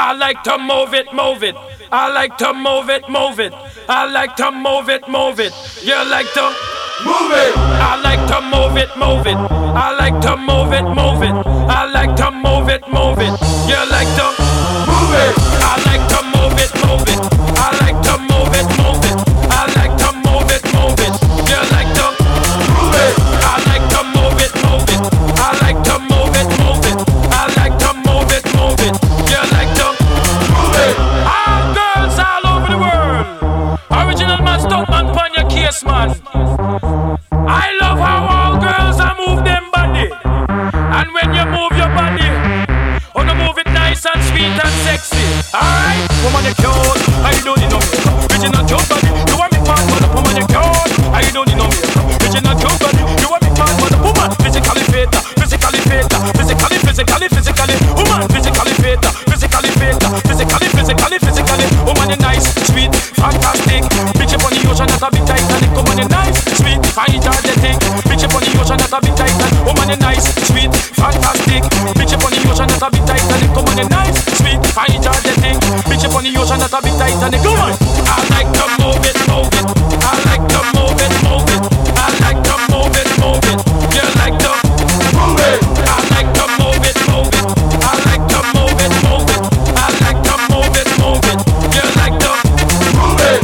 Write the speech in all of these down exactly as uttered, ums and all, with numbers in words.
I like to move it, move it. I like to move it, move it. I like to move it, move it. You like to move it. I like to move it, move it. I like to move it, move it. I like to move it, move it. You like to move it. I like to move it, move it. I like to move it, move it. I like to move it, move it. You like to move it. I like to move it, move it. I like to move it, move it. I like to move it, move it. You like to move it. All girls all over the world. Original man, stuck man, pon your case, man. I love how all girls are move them body. And when you move your body, oh, you move it nice and sweet and sexy. Alright, woman, you cute. I don't need no makeup. Original cute body. You want me man, mother, woman, you cute. I don't need no makeup. Original cute body. You want me man, mother, woman, physically fit, physically fit, physically, physically, physically, woman, physically fit, physically fit, physically, physically, physically, woman, you nice, sweet, fantastic. Bitch up on the ocean, that's a bit Titanic. Woman, you nice, sweet, energetic. Bitch up on the ocean, that's a bit Titanic. Woman, you nice, sweet, fantastic. Bitch up on the ocean, that's a bit Titanic. Woman, you nice, sweet, energetic. Bitch up on the ocean, that's a bit Titanic. Come on. I like to move it, move it. I like to move it, move it. I like to move it, move it. You like to move it. I like to move it, move it. I like to move it, move it. I like to move it, move it. You like to move it.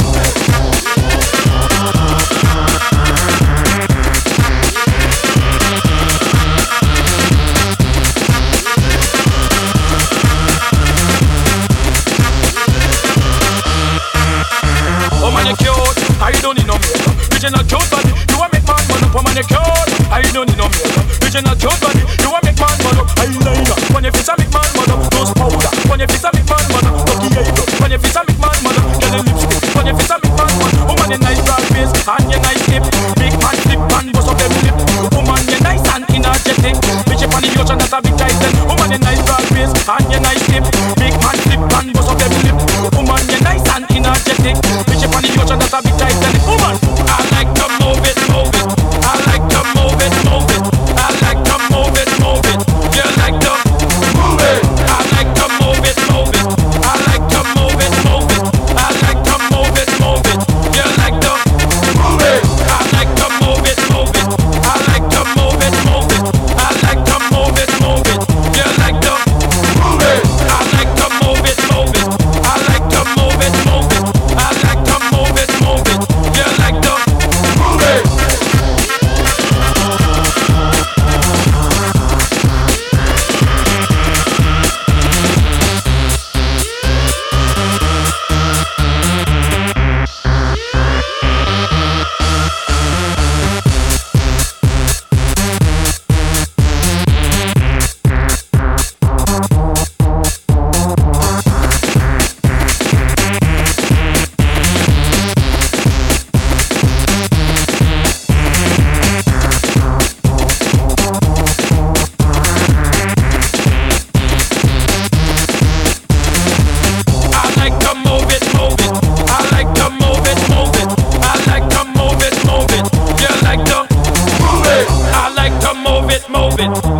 Oh man, you cute. I don't need no makeup. Original cute body. You want make man man up. Oh man, you cute. I don't need no makeup. Original cute body. You want make man man up. Eyeliner. When your face a make man man up. Nose powder. When your face a make man man up. Lucky eyebrow. When your face a make man man up. Get a lipstick. When your face a make man man up. Oh man, you nice broad face and you nice lip. Big man flip and bust up them lip. Oh man, you nice and energetic. Bitch up on the ocean, that's a big titan. Oh man, you nice broad face and you nice lip. Big man flip and bust up them lip. Oh man, you nice and energetic. Bitch up on the ocean, that's a big titan. Oh man, I like to move it, move it. I like to move it, move it. I like to move it, move it. You like to move it. I like to move it, move it. I like to move it, move it. I like to move it, move it. You like to move it. I like to move it, move it. I like to move it, move it. I like to move it, move it. You like to move it. I like to move it, move it. I like to move it, move it. I like to move it, move it. You like to move it. Move it.